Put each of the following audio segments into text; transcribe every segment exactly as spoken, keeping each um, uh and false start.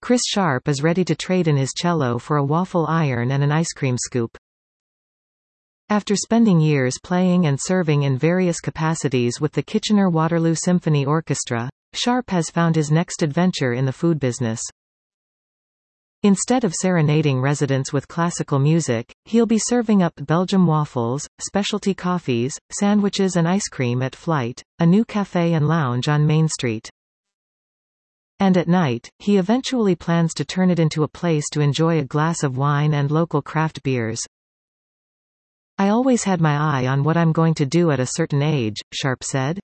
Chris Sharp is ready to trade in his cello for a waffle iron and an ice cream scoop. After spending years playing and serving in various capacities with the Kitchener-Waterloo Symphony Orchestra, Sharp has found his next adventure in the food business. Instead of serenading residents with classical music, he'll be serving up Belgium waffles, specialty coffees, sandwiches and ice cream at Flight, a new cafe and lounge on Main Street. And at night, he eventually plans to turn it into a place to enjoy a glass of wine and local craft beers. "I always had my eye on what I'm going to do at a certain age," Sharp said.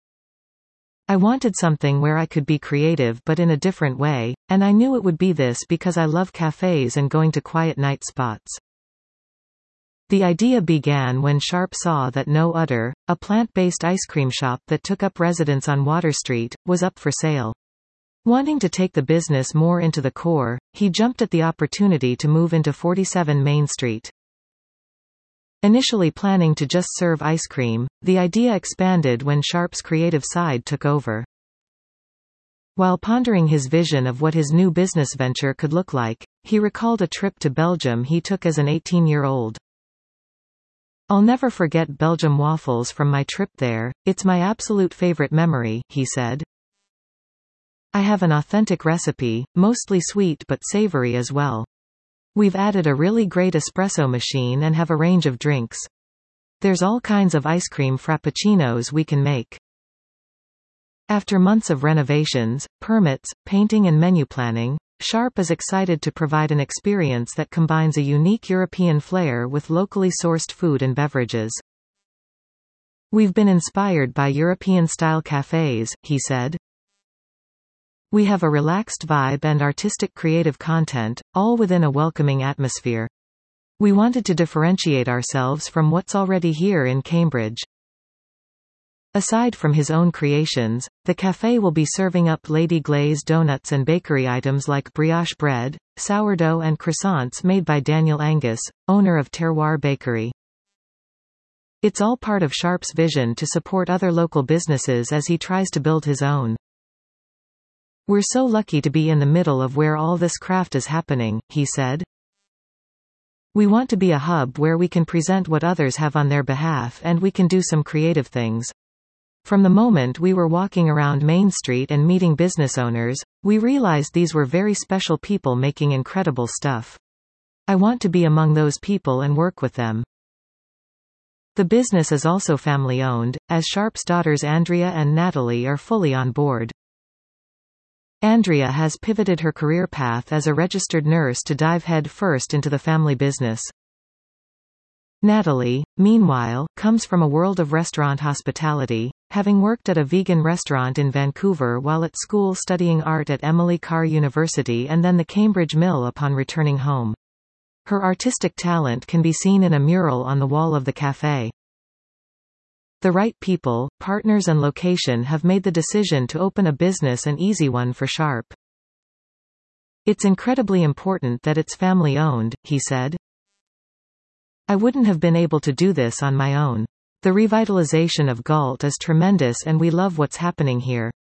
"I wanted something where I could be creative but in a different way, and I knew it would be this because I love cafes and going to quiet night spots." The idea began when Sharp saw that No Udder, a plant-based ice cream shop that took up residence on Water Street, was up for sale. Wanting to take the business more into the core, he jumped at the opportunity to move into forty-seven Main Street. Initially planning to just serve ice cream, the idea expanded when Sharp's creative side took over. While pondering his vision of what his new business venture could look like, he recalled a trip to Belgium he took as an eighteen-year-old. "I'll never forget Belgium waffles from my trip there, it's my absolute favorite memory," he said. "I have an authentic recipe, mostly sweet but savory as well. We've added a really great espresso machine and have a range of drinks. There's all kinds of ice cream frappuccinos we can make." After months of renovations, permits, painting and menu planning, Sharp is excited to provide an experience that combines a unique European flair with locally sourced food and beverages. "We've been inspired by European-style cafes," he said. "We have a relaxed vibe and artistic creative content, all within a welcoming atmosphere. We wanted to differentiate ourselves from what's already here in Cambridge." Aside from his own creations, the cafe will be serving up Lady Glaze donuts and bakery items like brioche bread, sourdough and croissants made by Daniel Angus, owner of Terroir Bakery. It's all part of Sharp's vision to support other local businesses as he tries to build his own. "We're so lucky to be in the middle of where all this craft is happening," he said. "We want to be a hub where we can present what others have on their behalf and we can do some creative things. From the moment we were walking around Main Street and meeting business owners, we realized these were very special people making incredible stuff. I want to be among those people and work with them." The business is also family-owned, as Sharp's daughters Andrea and Natalie are fully on board. Andrea has pivoted her career path as a registered nurse to dive head first into the family business. Natalie, meanwhile, comes from a world of restaurant hospitality, having worked at a vegan restaurant in Vancouver while at school studying art at Emily Carr University and then the Cambridge Mill upon returning home. Her artistic talent can be seen in a mural on the wall of the cafe. The right people, partners and location have made the decision to open a business an easy one for Sharp. "It's incredibly important that it's family-owned," he said. "I wouldn't have been able to do this on my own. The revitalization of Galt is tremendous and we love what's happening here.